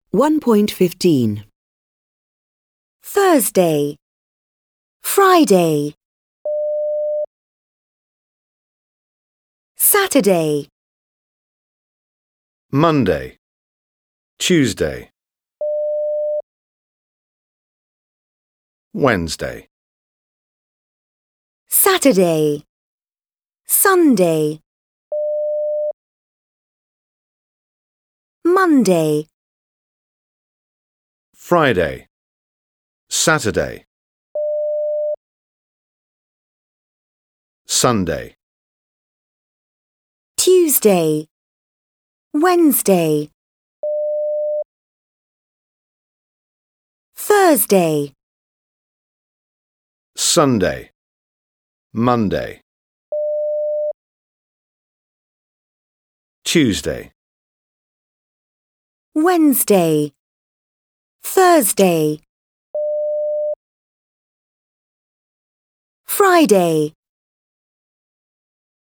1.15. Thursday, Friday, Saturday, Monday, Tuesday, Wednesday, Saturday, Sunday, Monday, Friday, Saturday, Sunday, Tuesday, Wednesday, Thursday, Sunday, Monday, Tuesday, Wednesday, Thursday, Friday.